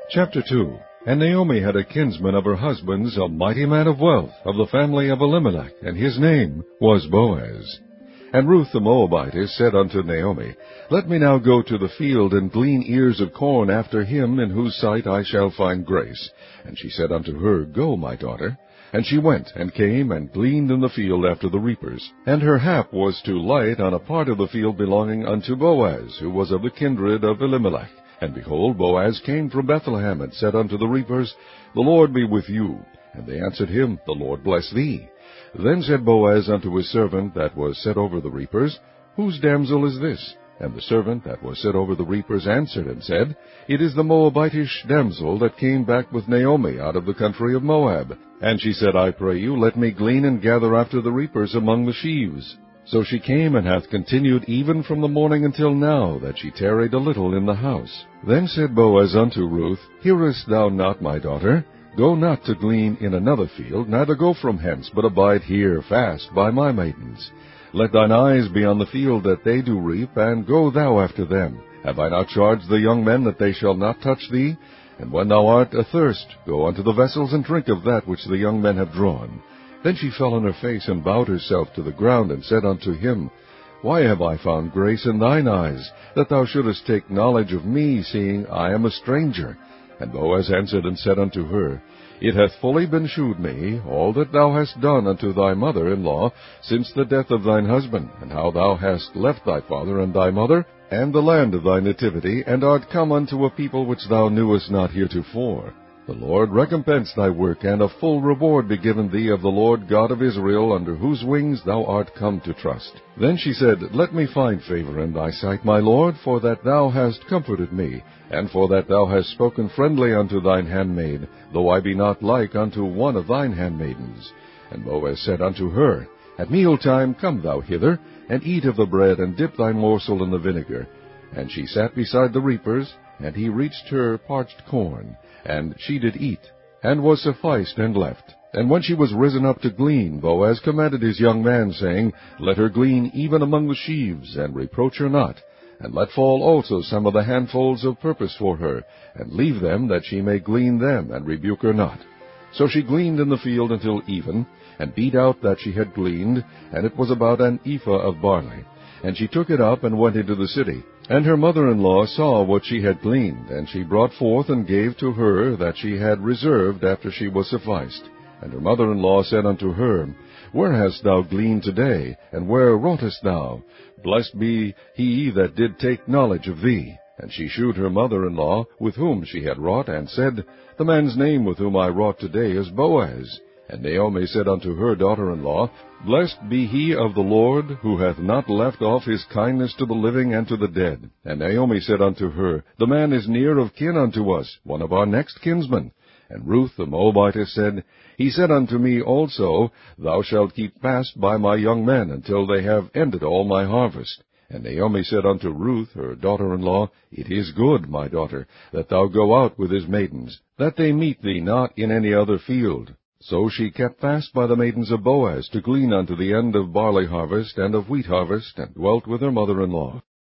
Chapter 2. And Naomi had a kinsman of her husband's, a mighty man of wealth, of the family of Elimelech, and his name was Boaz. And Ruth the Moabitess said unto Naomi, Let me now go to the field, and glean ears of corn after him, in whose sight I shall find grace. And she said unto her, Go, my daughter. And she went, and came, and gleaned in the field after the reapers. And her hap was to light on a part of the field belonging unto Boaz, who was of the kindred of Elimelech. And behold, Boaz came from Bethlehem, and said unto the reapers, The Lord be with you. And they answered him, The Lord bless thee. Then said Boaz unto his servant that was set over the reapers, Whose damsel is this? And the servant that was set over the reapers answered and said, It is the Moabitish damsel that came back with Naomi out of the country of Moab. And she said, I pray you, let me glean and gather after the reapers among the sheaves. So she came, and hath continued even from the morning until now, that she tarried a little in the house. Then said Boaz unto Ruth, Hearest thou not, my daughter? Go not to glean in another field, neither go from hence, but abide here fast by my maidens. Let thine eyes be on the field that they do reap, and go thou after them. Have I not charged the young men that they shall not touch thee? And when thou art athirst, go unto the vessels, and drink of that which the young men have drawn. Then she fell on her face, and bowed herself to the ground, and said unto him, Why have I found grace in thine eyes, that thou shouldest take knowledge of me, seeing I am a stranger? And Boaz answered and said unto her, It hath fully been shewed me, all that thou hast done unto thy mother-in-law, since the death of thine husband, and how thou hast left thy father and thy mother, and the land of thy nativity, and art come unto a people which thou knewest not heretofore. The Lord recompense thy work, and a full reward be given thee of the Lord God of Israel, under whose wings thou art come to trust. Then she said, Let me find favor in thy sight, my Lord, for that thou hast comforted me, and for that thou hast spoken friendly unto thine handmaid, though I be not like unto one of thine handmaidens. And Boaz said unto her, At mealtime come thou hither, and eat of the bread, and dip thy morsel in the vinegar. And she sat beside the reapers, and he reached her parched corn, and she did eat, and was sufficed, and left. And when she was risen up to glean, Boaz commanded his young man, saying, Let her glean even among the sheaves, and reproach her not, and let fall also some of the handfuls of purpose for her, and leave them, that she may glean them, and rebuke her not. So she gleaned in the field until even, and beat out that she had gleaned, and it was about an ephah of barley. And she took it up, and went into the city. And her mother-in-law saw what she had gleaned, and she brought forth and gave to her that she had reserved after she was sufficed. And her mother-in-law said unto her, Where hast thou gleaned today, and where wroughtest thou? Blessed be he that did take knowledge of thee. And she shewed her mother-in-law with whom she had wrought, and said, The man's name with whom I wrought today is Boaz. And Naomi said unto her daughter-in-law, Blessed be he of the Lord, who hath not left off his kindness to the living and to the dead. And Naomi said unto her, The man is near of kin unto us, one of our next kinsmen. And Ruth the Moabitess said, He said unto me also, Thou shalt keep fast by my young men, until they have ended all my harvest. And Naomi said unto Ruth, her daughter-in-law, It is good, my daughter, that thou go out with his maidens, that they meet thee not in any other field. So she kept fast by the maidens of Boaz, to glean unto the end of barley harvest and of wheat harvest, and dwelt with her mother-in-law.